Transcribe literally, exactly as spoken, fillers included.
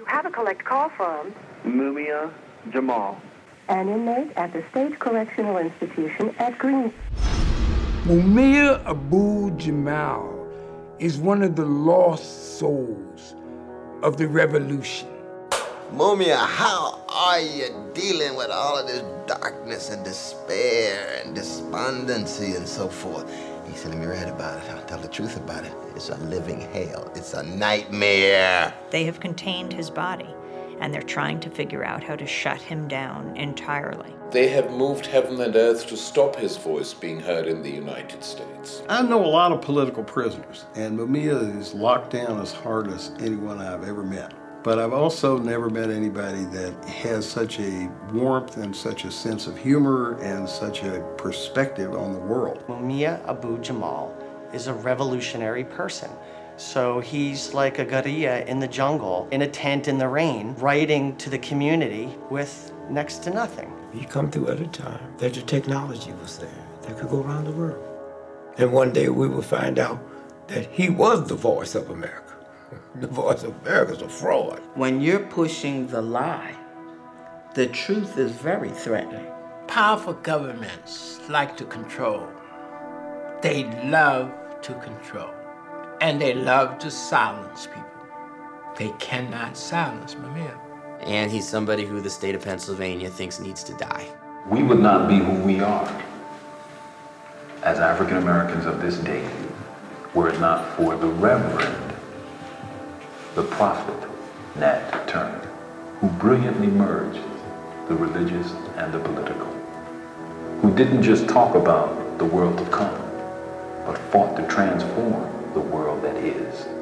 You have a collect call from Mumia Jamal, an inmate at the State Correctional Institution at Green. Mumia Abu Jamal is one of the lost souls of the revolution. Mumia, how are you dealing with all of this darkness and despair and despondency and so forth? He said, let me write about it. I'll tell the truth about it. It's a living hell. It's a nightmare. They have contained his body, and they're trying to figure out how to shut him down entirely. They have moved heaven and earth to stop his voice being heard in the United States. I know a lot of political prisoners, and Mumia is locked down as hard as anyone I've ever met. But I've also never met anybody that has such a warmth and such a sense of humor and such a perspective on the world. Mumia Abu Jamal is a revolutionary person. So he's like a guerrilla in the jungle, in a tent in the rain, writing to the community with next to nothing. You come through at a time that the technology was there, that could go around the world. And one day we will find out that he was the voice of America. The voice of America is a fraud. When you're pushing the lie, the truth is very threatening. Powerful governments like to control. They love to control. And they love to silence people. They cannot silence Mumia. And he's somebody who the state of Pennsylvania thinks needs to die. We would not be who we are as African Americans of this day were it not for the Reverend, the prophet Nat Turner, who brilliantly merged the religious and the political, who didn't just talk about the world to come, but fought to transform the world that is.